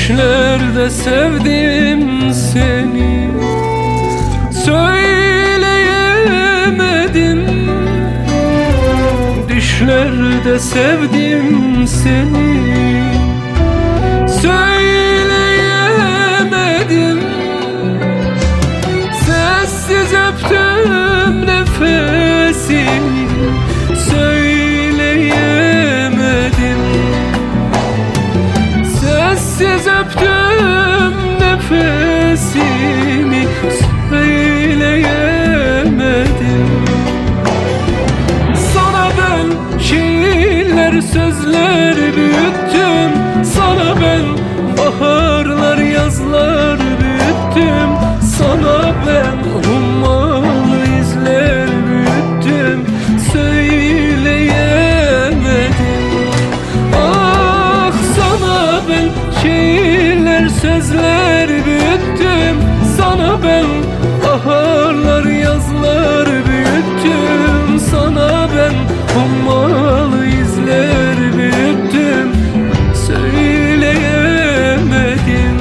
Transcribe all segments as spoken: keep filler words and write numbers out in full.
Düşlerde sevdim seni, söyleyemedim. Düşlerde sevdim seni, söyleyemedim. Sessiz öptüm nefesini, söyleyemedim. Sessiz öptüm nefesini, söyleyemedim. Sana ben şiirler, sözler büyüttüm. Sana ben baharlar, yazlar büyüttüm. Sana ben ummalı izler büyüttüm, söyleyemedim. Ah, sana ben şiirler, sözler büyüttüm. Sana ben baharlar, yazlar büyüttüm. Sana ben ummalı izler büyüttüm, söyleyemedim.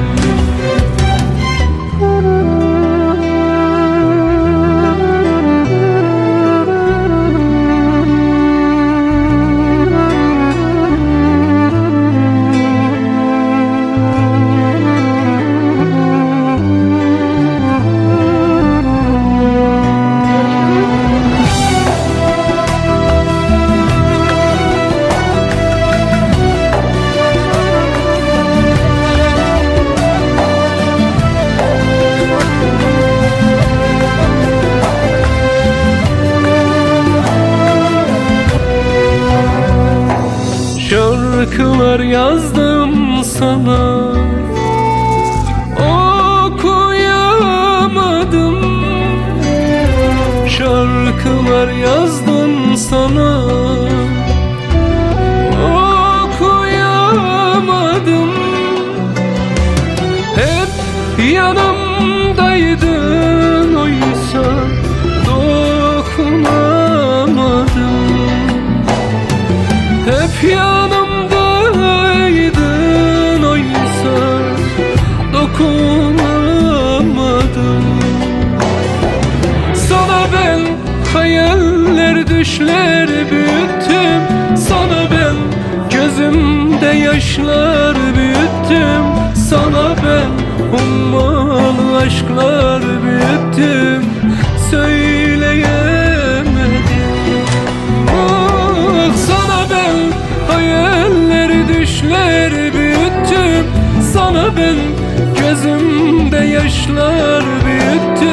Şarkılar yazdım sana, okuyamadım. Şarkılar yazdım sana, okuyamadım. Hep yanımdaydın oysa dokunamadım. Hep yanımdaydın oysa dokunamadım. Sana ben hayaller, düşler büyüttüm. Sana ben gözümde yaşlar büyüttüm. Sana ben ummalı aşklar büyüttüm, söyleyemedim. Ah, sana ben hayaller, düşler büyüttüm. Sana ben gözümde yaşlar büyüttüm.